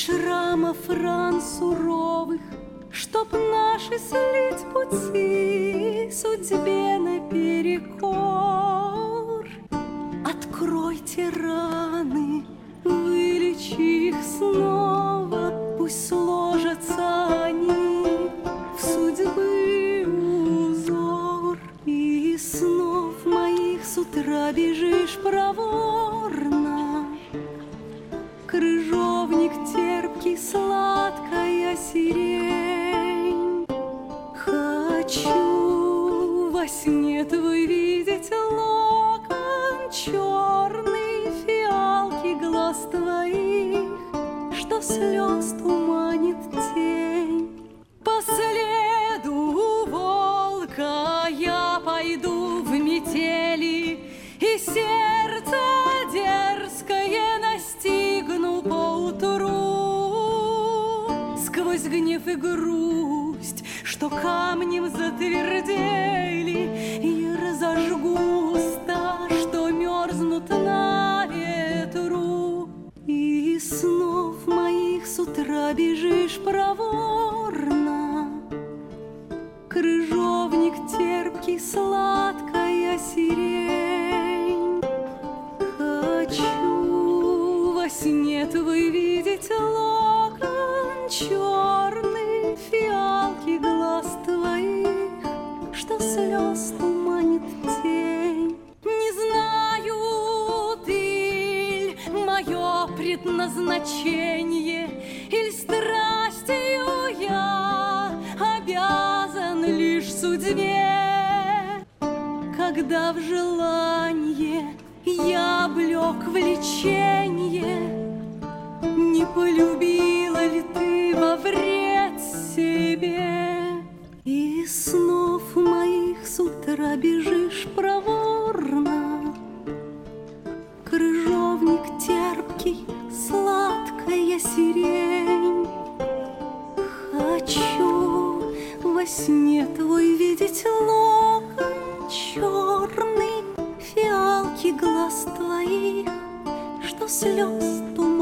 шрамов ран суровых, чтоб наши слить пути судьбе наперекор. Откройте раны, вылечи их снова, пусть сложатся они в судьбы узор. И из снов моих с утра бежишь проворно, крыжовник терпкий, сладкая сирень. Хочу во сне твой видеть локон черный, фиалки глаз твоих, что слез туманит тень. По следу волка я пойду в метели, и сердце дерзкое настигну поутру. Сквозь гнев и грусть, что камнем затвердели, и разожгу уста, что мерзнут на ветру. И из снов моих с утра бежишь проворно, крыжовник терпкий, сладкая сирень. Хочу во сне твой видеть локон черный, фиалки глаз твоих, что слез туманит тень. Не знаю, ты ль мое предназначение, иль страстью я обязан лишь судьбе, когда в желанье я облек влеченье. Не полюбила ли ты во вред себе? И из снов моих с утра бежишь проворно, крыжовник терпкий, сладкая сирень. Хочу во сне твой видеть локон черный, фиалки глаз твоих, что слез туманит